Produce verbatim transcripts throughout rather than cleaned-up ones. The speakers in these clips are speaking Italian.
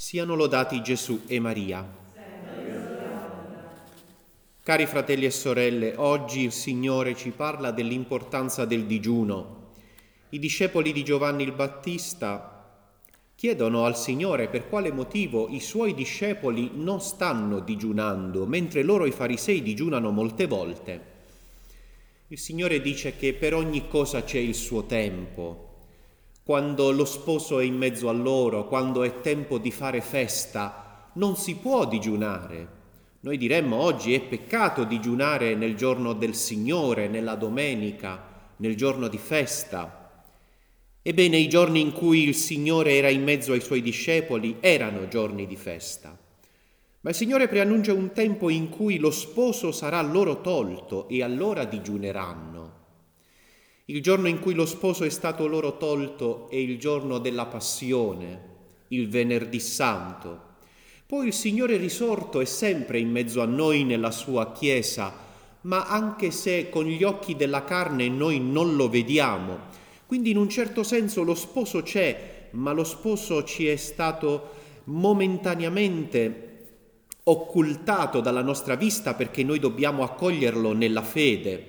Siano lodati Gesù e Maria. Cari fratelli e sorelle, oggi il Signore ci parla dell'importanza del digiuno. I discepoli di Giovanni il Battista chiedono al Signore per quale motivo i suoi discepoli non stanno digiunando, mentre loro i farisei digiunano molte volte. Il Signore dice che per ogni cosa c'è il suo tempo. Quando lo sposo è in mezzo a loro, quando è tempo di fare festa, non si può digiunare. Noi diremmo oggi è peccato digiunare nel giorno del Signore, nella domenica, nel giorno di festa. Ebbene, i giorni in cui il Signore era in mezzo ai suoi discepoli erano giorni di festa. Ma il Signore preannuncia un tempo in cui lo sposo sarà loro tolto e allora digiuneranno. Il giorno in cui lo sposo è stato loro tolto è il giorno della passione, il venerdì santo. Poi il Signore risorto è sempre in mezzo a noi nella sua Chiesa, ma anche se con gli occhi della carne noi non lo vediamo. Quindi in un certo senso lo sposo c'è, ma lo sposo ci è stato momentaneamente occultato dalla nostra vista perché noi dobbiamo accoglierlo nella fede.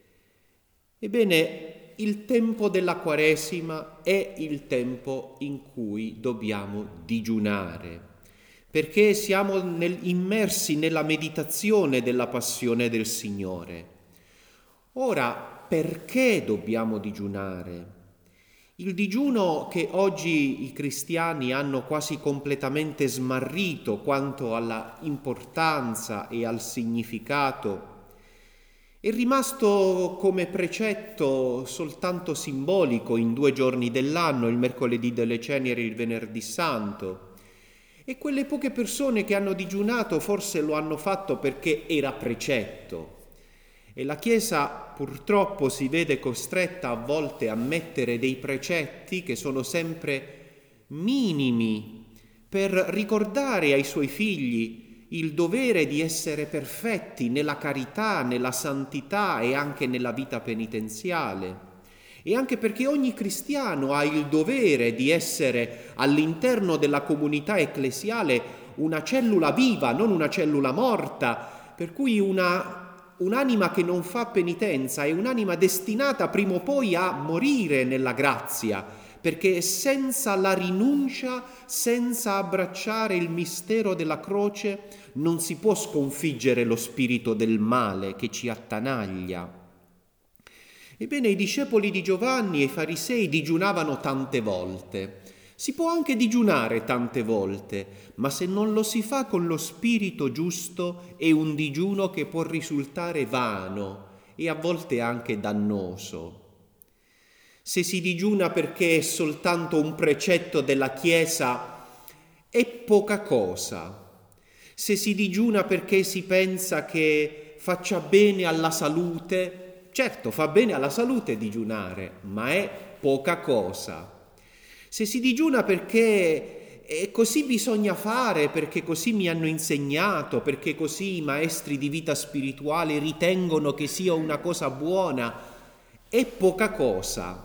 Ebbene, il tempo della Quaresima è il tempo in cui dobbiamo digiunare, perché siamo nel, immersi nella meditazione della passione del Signore. Ora, perché dobbiamo digiunare? Il digiuno che oggi i cristiani hanno quasi completamente smarrito quanto alla importanza e al significato è rimasto come precetto soltanto simbolico in due giorni dell'anno, il mercoledì delle ceneri e il venerdì santo. E quelle poche persone che hanno digiunato forse lo hanno fatto perché era precetto. E la Chiesa purtroppo si vede costretta a volte a mettere dei precetti che sono sempre minimi per ricordare ai suoi figli il dovere di essere perfetti nella carità, nella santità e anche nella vita penitenziale. E anche perché ogni cristiano ha il dovere di essere all'interno della comunità ecclesiale una cellula viva, non una cellula morta, per cui una, un'anima che non fa penitenza è un'anima destinata prima o poi a morire nella grazia, perché senza la rinuncia, senza abbracciare il mistero della croce, non si può sconfiggere lo spirito del male che ci attanaglia. Ebbene, i discepoli di Giovanni e i farisei digiunavano tante volte. Si può anche digiunare tante volte, ma se non lo si fa con lo spirito giusto è un digiuno che può risultare vano e a volte anche dannoso. Se si digiuna perché è soltanto un precetto della Chiesa, è poca cosa. Se si digiuna perché si pensa che faccia bene alla salute, certo fa bene alla salute digiunare, ma è poca cosa. Se si digiuna perché è così bisogna fare, perché così mi hanno insegnato, perché così i maestri di vita spirituale ritengono che sia una cosa buona, è poca cosa.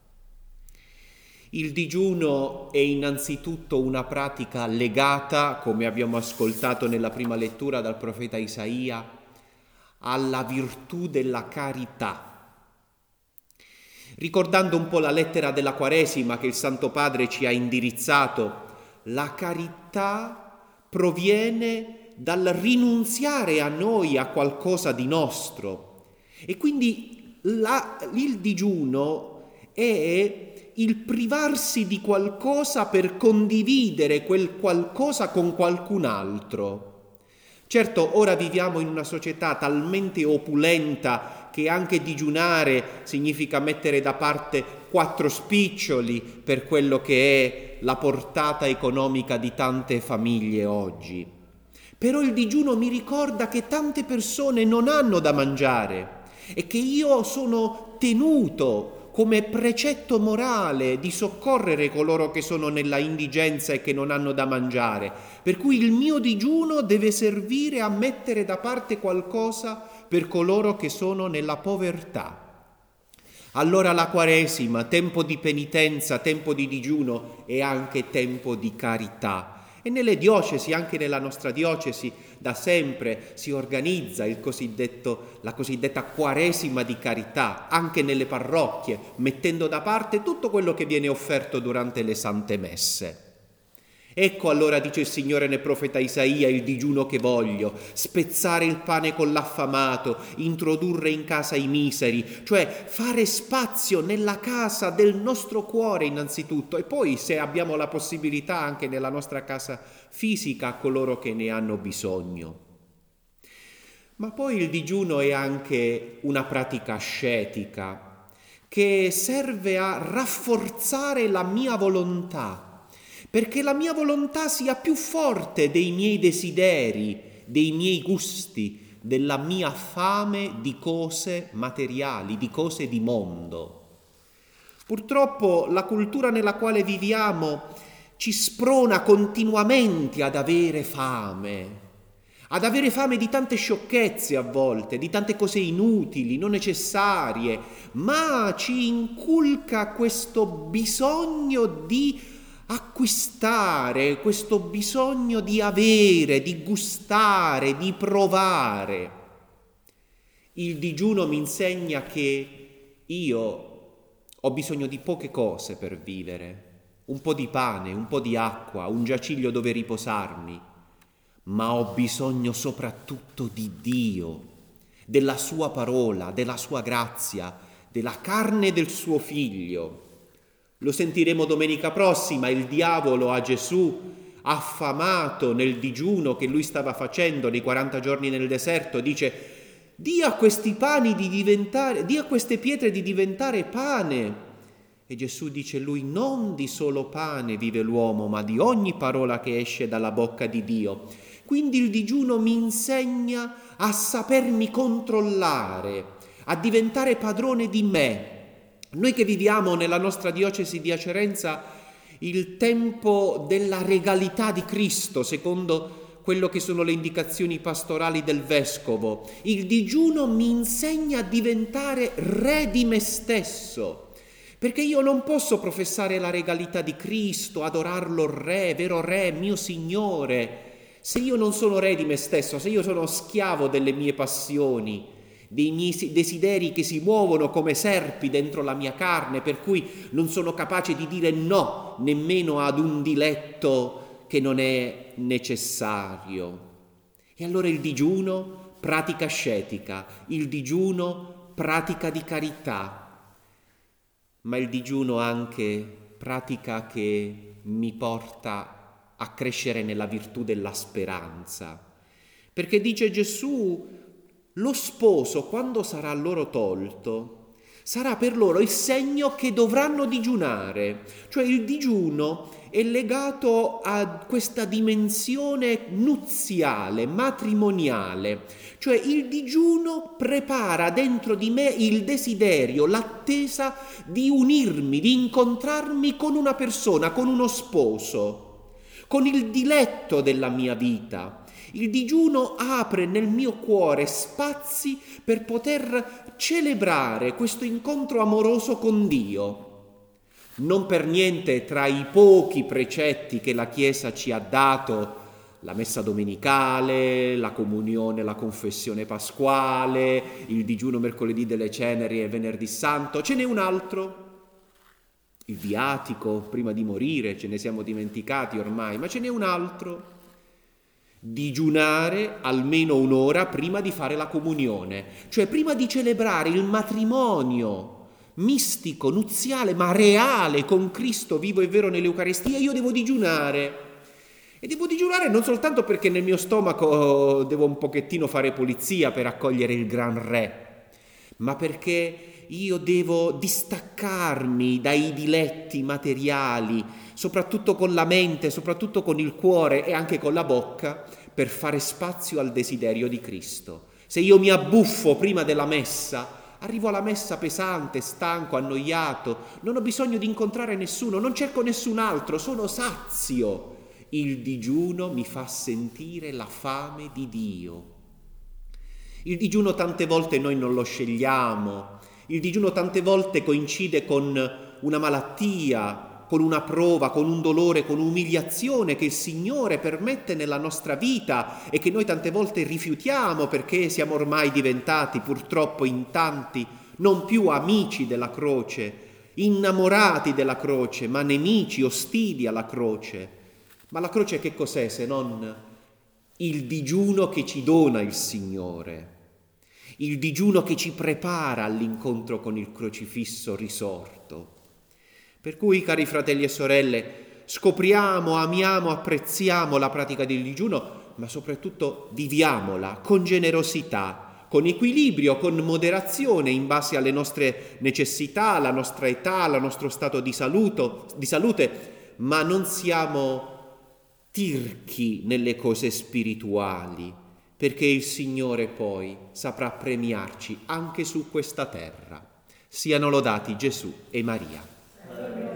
Il digiuno è innanzitutto una pratica legata, come abbiamo ascoltato nella prima lettura dal profeta Isaia, alla virtù della carità. Ricordando un po' la lettera della Quaresima che il Santo Padre ci ha indirizzato, la carità proviene dal rinunziare a noi a qualcosa di nostro. E quindi la, il digiuno è il privarsi di qualcosa per condividere quel qualcosa con qualcun altro. Certo, ora viviamo in una società talmente opulenta che anche digiunare significa mettere da parte quattro spiccioli per quello che è la portata economica di tante famiglie oggi. Però il digiuno mi ricorda che tante persone non hanno da mangiare e che io sono tenuto come precetto morale di soccorrere coloro che sono nella indigenza e che non hanno da mangiare. Per cui il mio digiuno deve servire a mettere da parte qualcosa per coloro che sono nella povertà. Allora la Quaresima, tempo di penitenza, tempo di digiuno, è anche tempo di carità. E nelle diocesi, anche nella nostra diocesi, da sempre si organizza il cosiddetto, la cosiddetta Quaresima di carità, anche nelle parrocchie, mettendo da parte tutto quello che viene offerto durante le sante messe. Ecco allora, dice il Signore nel profeta Isaia, il digiuno che voglio: spezzare il pane con l'affamato, introdurre in casa i miseri, cioè fare spazio nella casa del nostro cuore innanzitutto, e poi, se abbiamo la possibilità, anche nella nostra casa fisica, a coloro che ne hanno bisogno. Ma poi il digiuno è anche una pratica ascetica che serve a rafforzare la mia volontà, perché la mia volontà sia più forte dei miei desideri, dei miei gusti, della mia fame di cose materiali, di cose di mondo. Purtroppo la cultura nella quale viviamo ci sprona continuamente ad avere fame, ad avere fame di tante sciocchezze a volte, di tante cose inutili, non necessarie, ma ci inculca questo bisogno di acquistare, questo bisogno di avere, di gustare, di provare. Il digiuno mi insegna che io ho bisogno di poche cose per vivere, un po' di pane, un po' di acqua, un giaciglio dove riposarmi, ma ho bisogno soprattutto di Dio, della sua parola, della sua grazia, della carne del suo figlio. Lo sentiremo domenica prossima: il diavolo a Gesù, affamato nel digiuno che lui stava facendo nei quaranta giorni nel deserto, dice: di a questi pani di diventare, di a queste pietre di diventare pane. E Gesù dice lui: non di solo pane vive l'uomo, ma di ogni parola che esce dalla bocca di Dio. Quindi il digiuno mi insegna a sapermi controllare, a diventare padrone di me. Noi che viviamo nella nostra diocesi di Acerenza il tempo della regalità di Cristo, secondo quello che sono le indicazioni pastorali del vescovo, il digiuno mi insegna a diventare re di me stesso, perché io non posso professare la regalità di Cristo, adorarlo re, vero re, mio Signore, se io non sono re di me stesso, se io sono schiavo delle mie passioni, dei miei desideri che si muovono come serpi dentro la mia carne, per cui non sono capace di dire no nemmeno ad un diletto che non è necessario. E allora il digiuno, pratica ascetica, il digiuno, pratica di carità, ma il digiuno anche pratica che mi porta a crescere nella virtù della speranza, perché dice Gesù: lo sposo, quando sarà loro tolto, sarà per loro il segno che dovranno digiunare. Cioè il digiuno è legato a questa dimensione nuziale, matrimoniale. Cioè il digiuno prepara dentro di me il desiderio, l'attesa di unirmi, di incontrarmi con una persona, con uno sposo, con il diletto della mia vita. Il digiuno apre nel mio cuore spazi per poter celebrare questo incontro amoroso con Dio. Non per niente tra i pochi precetti che la Chiesa ci ha dato, la messa domenicale, la comunione, la confessione pasquale, il digiuno mercoledì delle ceneri e venerdì santo, ce n'è un altro. Il viatico prima di morire, ce ne siamo dimenticati ormai, ma ce n'è un altro. Digiunare almeno un'ora prima di fare la comunione, cioè prima di celebrare il matrimonio mistico, nuziale, ma reale con Cristo vivo e vero nell'Eucaristia, io devo digiunare. E devo digiunare non soltanto perché nel mio stomaco devo un pochettino fare pulizia per accogliere il gran re, ma perché io devo distaccarmi dai diletti materiali, soprattutto con la mente, soprattutto con il cuore e anche con la bocca, per fare spazio al desiderio di Cristo. Se io mi abbuffo prima della messa, arrivo alla messa pesante, stanco, annoiato, non ho bisogno di incontrare nessuno, non cerco nessun altro, sono sazio. Il digiuno mi fa sentire la fame di Dio. Il digiuno tante volte noi non lo scegliamo, il digiuno tante volte coincide con una malattia, con una prova, con un dolore, con umiliazione che il Signore permette nella nostra vita e che noi tante volte rifiutiamo perché siamo ormai diventati purtroppo in tanti non più amici della croce, innamorati della croce, ma nemici, ostili alla croce. Ma la croce che cos'è se non il digiuno che ci dona il Signore, il digiuno che ci prepara all'incontro con il crocifisso risorto. Per cui, cari fratelli e sorelle, scopriamo, amiamo, apprezziamo la pratica del digiuno, ma soprattutto viviamola con generosità, con equilibrio, con moderazione in base alle nostre necessità, alla nostra età, al nostro stato di, saluto, di salute, ma non siamo tirchi nelle cose spirituali, perché il Signore poi saprà premiarci anche su questa terra. Siano lodati Gesù e Maria.